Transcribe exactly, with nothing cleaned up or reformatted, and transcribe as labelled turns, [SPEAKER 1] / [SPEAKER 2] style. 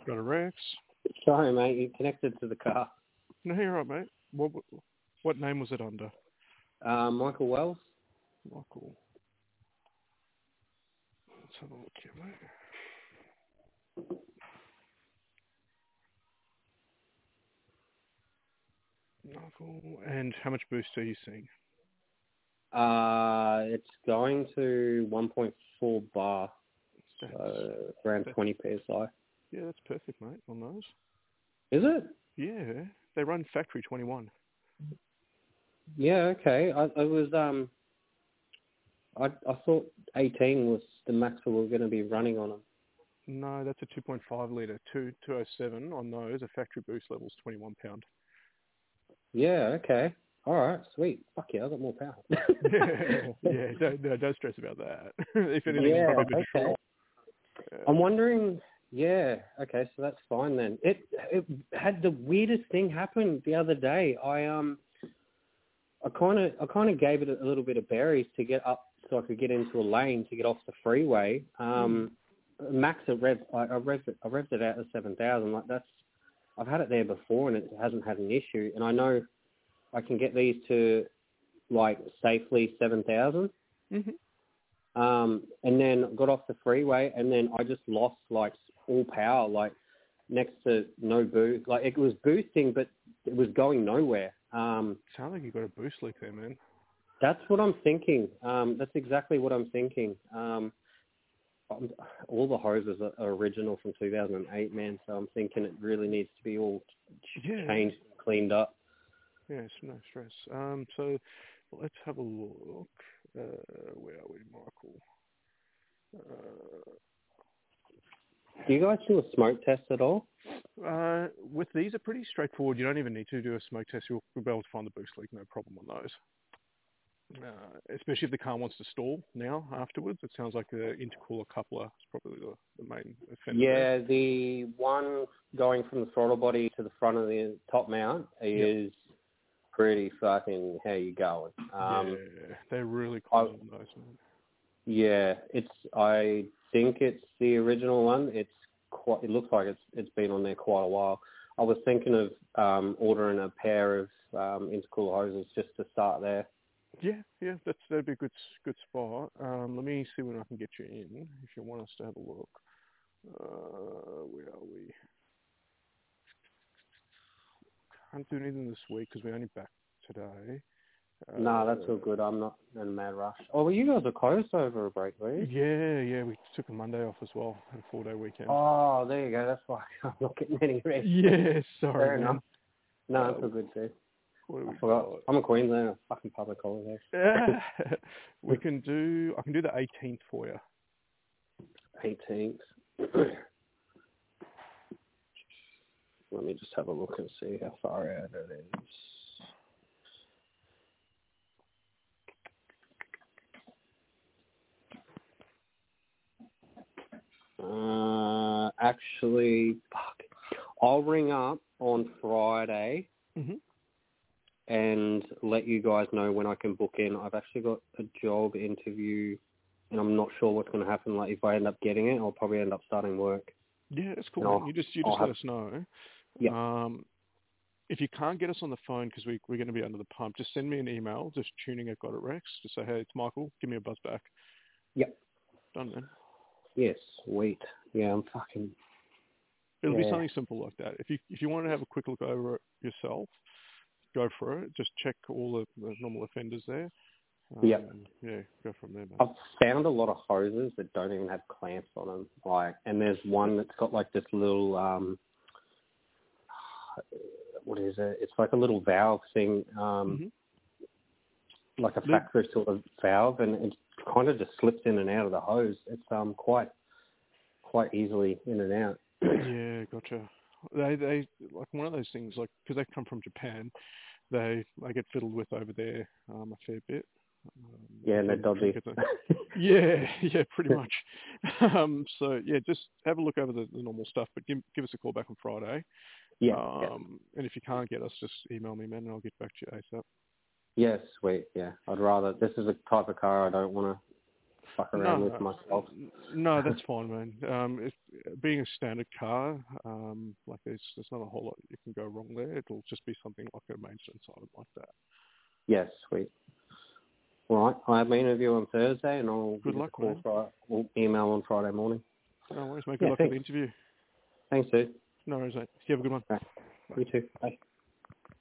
[SPEAKER 1] Got a Rex.
[SPEAKER 2] Sorry, mate. You connected to the car.
[SPEAKER 1] No, you're right, mate. What what name was it under?
[SPEAKER 2] Uh, Michael Wells.
[SPEAKER 1] Michael. Let's have a look here, mate. Michael. And how much boost are you seeing?
[SPEAKER 2] Uh, it's going to one point four bar,
[SPEAKER 1] That's,
[SPEAKER 2] so around
[SPEAKER 1] that's,
[SPEAKER 2] twenty P S I.
[SPEAKER 1] Yeah, that's perfect, mate, on those.
[SPEAKER 2] Is it?
[SPEAKER 1] Yeah, they run factory twenty-one.
[SPEAKER 2] Yeah, okay. I, I was um, I I thought eighteen was the max we were going to be running on them.
[SPEAKER 1] No, that's a two point five litre, two two oh seven on those. A factory boost level's twenty-one pound.
[SPEAKER 2] Yeah, okay. All right, sweet. Fuck yeah, I got more power.
[SPEAKER 1] yeah, yeah, don't, no, don't stress about that. If anything,
[SPEAKER 2] yeah,
[SPEAKER 1] probably the
[SPEAKER 2] okay.
[SPEAKER 1] draw. Uh,
[SPEAKER 2] I'm wondering. Yeah, okay, so that's fine then. It it had the weirdest thing happen the other day. I um, I kind of I kind of gave it a little bit of berries to get up so I could get into a lane to get off the freeway. Um, mm. Max at rev, I, I revved it, I revved it out to seven thousand. Like that's, I've had it there before and it hasn't had an issue. And I know I can get these to like safely seven thousand.
[SPEAKER 1] Mm-hmm.
[SPEAKER 2] Um, and then got off the freeway and then I just lost like all power, like next to no boost. Like it was boosting, but it was going nowhere. Um,
[SPEAKER 1] Sounds like you got a boost leak there, man.
[SPEAKER 2] That's what I'm thinking. Um, that's exactly what I'm thinking. Um, all the hoses are original from two thousand eight, man. So I'm thinking it really needs to be all
[SPEAKER 1] yeah.
[SPEAKER 2] changed, and cleaned up.
[SPEAKER 1] Yes, no stress. Um, so let's have a look. Uh, where are we, Michael? Uh,
[SPEAKER 2] Do you guys do a smoke test at all?
[SPEAKER 1] Uh, with these, are pretty straightforward. You don't even need to do a smoke test. You'll, you'll be able to find the boost leak, no problem on those. Uh, especially if the car wants to stall now afterwards. It sounds like the intercooler coupler is probably the, the main offender.
[SPEAKER 2] Yeah,
[SPEAKER 1] there.
[SPEAKER 2] the one going from the throttle body to the front of the top mount is yep. pretty fucking how you going. Um,
[SPEAKER 1] yeah, they're really cool on those, man.
[SPEAKER 2] Yeah, it's. I think it's the original one. It's quite. It looks like it's it's been on there quite a while. I was thinking of um, ordering a pair of um, intercooler hoses just to start there.
[SPEAKER 1] Yeah, yeah, that's that'd be a good good spot. Um, let me see when I can get you in if you want us to have a look. Uh, where are we? Can't do anything this week because we're only back today.
[SPEAKER 2] Uh, no, that's all good. I'm not in a mad rush. Oh, well, you guys are closed over a break, were you?
[SPEAKER 1] Yeah, yeah. We took a Monday off as well, and a four-day weekend.
[SPEAKER 2] Oh, there you go. That's why I'm not getting any rest.
[SPEAKER 1] Yeah, sorry,
[SPEAKER 2] Fair
[SPEAKER 1] man.
[SPEAKER 2] enough. No,
[SPEAKER 1] uh,
[SPEAKER 2] it's all good too. I forgot.
[SPEAKER 1] Got?
[SPEAKER 2] I'm a Queenslander. Fucking public holiday.
[SPEAKER 1] we can do. I can do the eighteenth for you.
[SPEAKER 2] eighteenth. Let me just have a look and see how far out it is. Uh, actually, fuck. I'll ring up on Friday
[SPEAKER 1] mm-hmm.
[SPEAKER 2] and let you guys know when I can book in. I've actually got a job interview, and I'm not sure what's going to happen. Like, if I end up getting it, I'll probably end up starting work.
[SPEAKER 1] Yeah, that's cool. Man. You just you just
[SPEAKER 2] I'll
[SPEAKER 1] let
[SPEAKER 2] have,
[SPEAKER 1] us know.
[SPEAKER 2] Yeah.
[SPEAKER 1] Um, if you can't get us on the phone because we, we're going to be under the pump, just send me an email, just tuning at Got It Rex. Just say, hey, it's Michael. Give me a buzz back.
[SPEAKER 2] Yep.
[SPEAKER 1] Done, man.
[SPEAKER 2] Yes, sweet. Yeah, I'm fucking...
[SPEAKER 1] It'll
[SPEAKER 2] yeah.
[SPEAKER 1] be something simple like that. If you if you want to have a quick look over it yourself, go for it. Just check all the, the normal offenders there. Um,
[SPEAKER 2] yep.
[SPEAKER 1] Yeah, go from there, man.
[SPEAKER 2] I've found a lot of hoses that don't even have clamps on them. Like, and there's one that's got like this little... um. What is it? It's like a little valve thing, um, mm-hmm. like a factory sort of valve, and it kind of just slips in and out of the hose. It's um quite quite easily in and out.
[SPEAKER 1] Yeah, gotcha. They they like one of those things, like because they come from Japan, they they get fiddled with over there um, a fair bit. Um,
[SPEAKER 2] yeah, and they're dodgy.
[SPEAKER 1] yeah, yeah, pretty much. um, so yeah, just have a look over the, the normal stuff, but give give us a call back on Friday.
[SPEAKER 2] Yeah,
[SPEAKER 1] um,
[SPEAKER 2] yeah.
[SPEAKER 1] And if you can't get us, just email me, man, and I'll get back to you ASAP.
[SPEAKER 2] Yes, yeah, sweet. Yeah, I'd rather. This is a type of car I don't want to fuck around
[SPEAKER 1] No,
[SPEAKER 2] with myself.
[SPEAKER 1] no, that's fine, man. Um, it's, being a standard car, um, like there's there's not a whole lot you can go wrong there. It'll just be something like a maintenance item like that.
[SPEAKER 2] Yes, sweet. All right, I have my interview on Thursday, and I'll
[SPEAKER 1] Good
[SPEAKER 2] give you a
[SPEAKER 1] luck,
[SPEAKER 2] call
[SPEAKER 1] man.
[SPEAKER 2] Friday, or email on Friday morning.
[SPEAKER 1] No worries, mate. Good
[SPEAKER 2] Yeah,
[SPEAKER 1] luck with
[SPEAKER 2] thanks.
[SPEAKER 1] the interview.
[SPEAKER 2] Thanks, dude.
[SPEAKER 1] No worries, mate. You have a good one.
[SPEAKER 2] Right.
[SPEAKER 1] Bye.
[SPEAKER 2] You too. Bye.